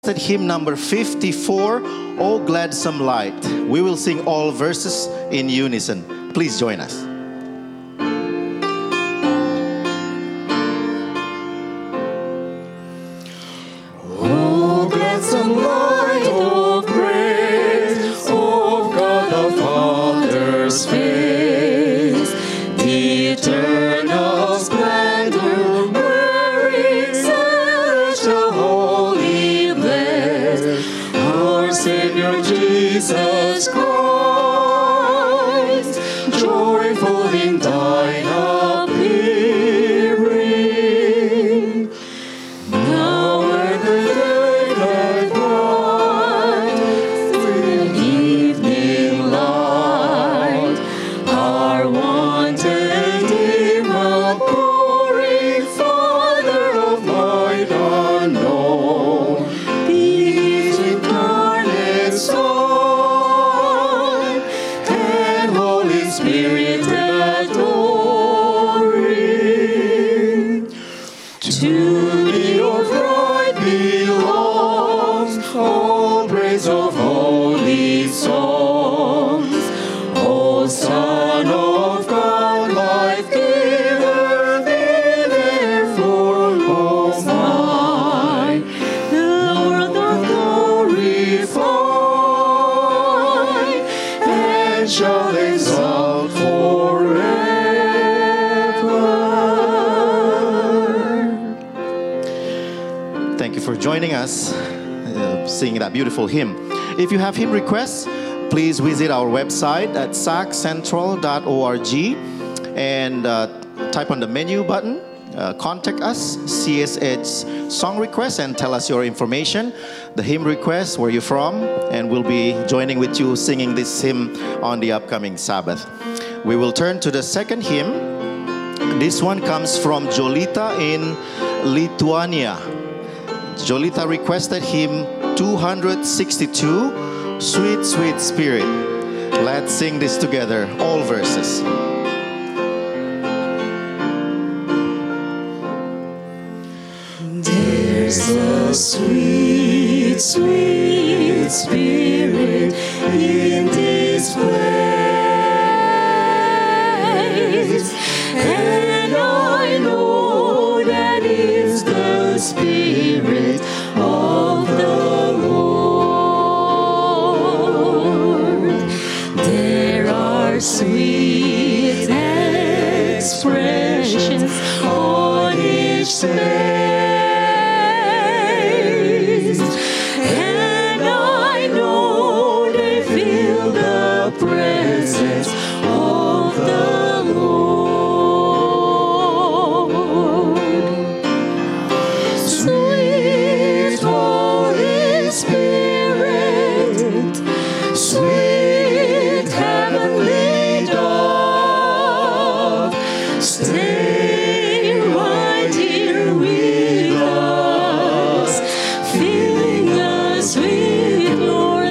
hymn number 54, O Gladsome Light. We will sing all verses in unison. Please join us. O gladsome light of grace, of God the Father's face, the eternal splendor wearing celestial holy blessed, our Savior Jesus Christ, joyful in thine appearing. Now when the daylight bright with evening light, our wanted dim outpouring, Father of light unknown, His incarnate Son, and Holy Spirit adoring. To thee, O bride, belongs all praise of holy songs. O Son of God, life giver, be therefore most high. The Lord doth glorify, and shall exalt forever. Thank you for joining us, singing that beautiful hymn. If you have hymn requests, please visit our website at saccentral.org and type on the menu button, contact us, CSH song request, and tell us your information, the hymn request, where you're from, and we'll be joining with you singing this hymn on the upcoming Sabbath. We will turn to the second hymn. This one comes from Jolita in Lithuania. Jolita requested hymn 262, Sweet, Sweet Spirit. Let's sing this together, all verses. There's a sweet, sweet spirit in this place, and I know that is the Spirit of the Lord. There are sweet expressions on each face, and I know they feel the presence of the Lord. Sweet Holy Spirit, sweet heavenly dove, stay right here with us, filling us with your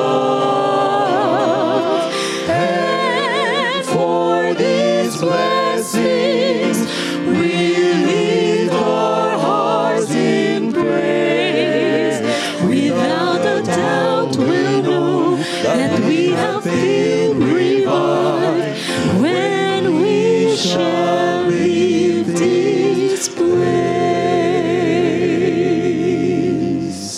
love. And for these blessings, we lift our hearts in praise. Without a doubt, we'll know that we have been revived when we shall